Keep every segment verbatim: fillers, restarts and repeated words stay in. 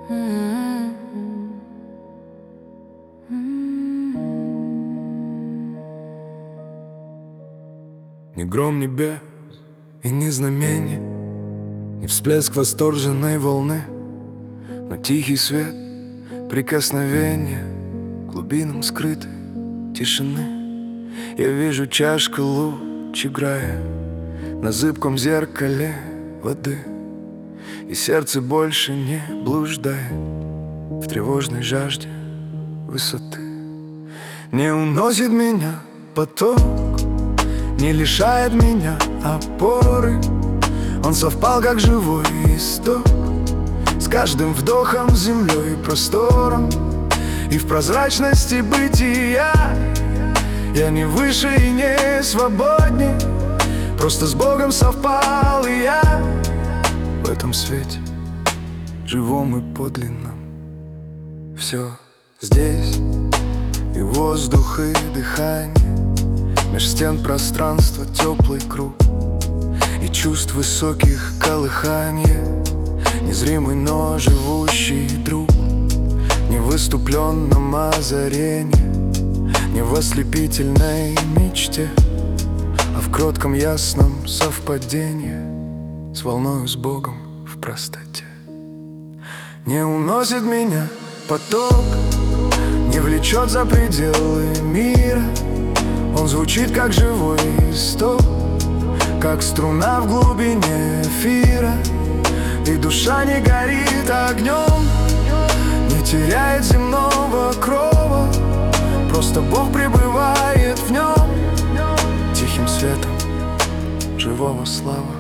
Ни гром небес и ни знамение, ни всплеск восторженной волны, но тихий свет, прикосновение к глубинам скрытой тишины. Я вижу чашка луч, играя на зыбком зеркале воды, и сердце больше не блуждает в тревожной жажде высоты. Не уносит меня поток, не лишает меня опоры. Он совпал, как живой исток, с каждым вдохом, землей и простором. И в прозрачности бытия я не выше и не свободней, просто с Богом совпал, и я в этом свете, живом и подлинном. Все здесь, и воздух, и дыхание, меж стен пространства теплый круг, и чувств высоких колыханье, незримый, но живущий друг. Не в выступленном озарении, не в ослепительной мечте, а в кротком ясном совпадении с волною, с Богом в простоте. Не уносит меня поток, не влечет за пределы мира. Он звучит, как живой исток, как струна в глубине эфира. И душа не горит огнем, не теряет земного крова, просто Бог пребывает в нем, тихим светом живого слава.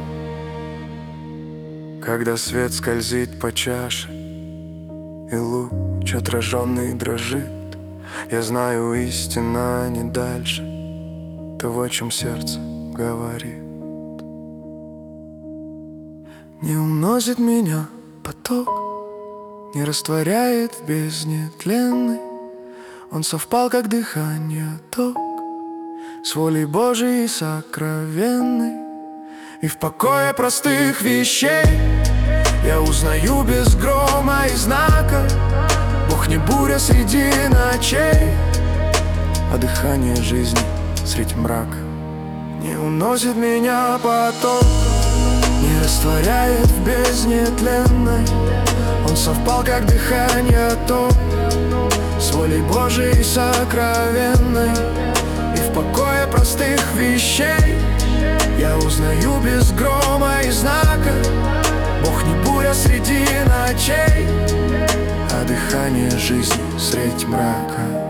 Когда свет скользит по чаше, и луч отраженный дрожит, я знаю, истина не дальше того, о чем сердце говорит. Не уносит меня поток, не растворяет в бездне тленной. Он совпал, как дыхание, ток, с волей Божией сокровенной. И в покое простых вещей я узнаю без грома и знака: Бог не буря среди ночей, а дыхание жизни средь мрака. Не уносит меня поток, не растворяет в бездне тленной. Он совпал, как дыхание, ток, с волей Божией сокровенной. И в покое простых вещей я узнаю без грома и знака: Бог не буря среди ночей, а дыхание жизни средь мрака.